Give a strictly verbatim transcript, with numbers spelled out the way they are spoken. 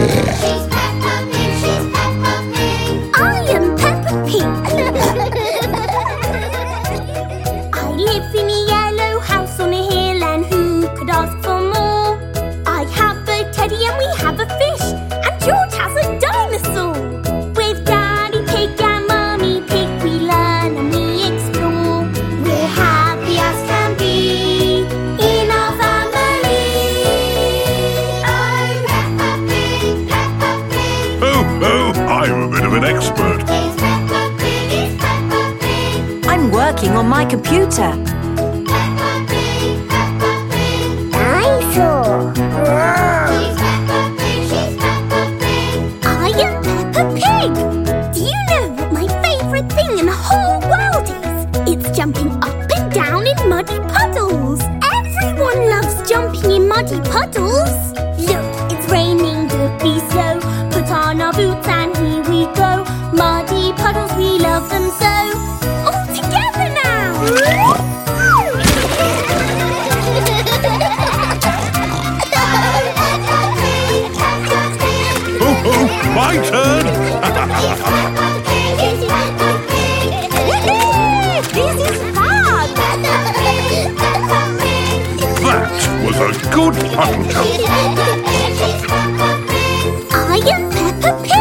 I am Peppa Pig. I live in a yellow house on a hill, and who could ask for more? I have a teddy and we have a fish, and George has a dinosaur. With Daddy Pig and Mummy Pig we learn and we explore. We're happy as can be in our family. Oh, Peppa Pig, Peppa Pig. Oh, oh, I'm a bit of an expert. It's Peppa Pig, it's Peppa Pig. I'm working on my computer. Peppa Pig, Peppa Pig. Dinosaur. She's Peppa Pig, she's Peppa Pig. I am Peppa Pig. Do you know what my favourite thing in the whole world is? It's jumping up and down in muddy puddles. Everyone loves jumping in muddy puddles. Look, it's raining, don't be slow. Put on our boots and here we go. Muddy puddles, we love them so. All together now. Oh, oh, my turn. This is fun! That was a good puddle jump. I am Peppa Pig.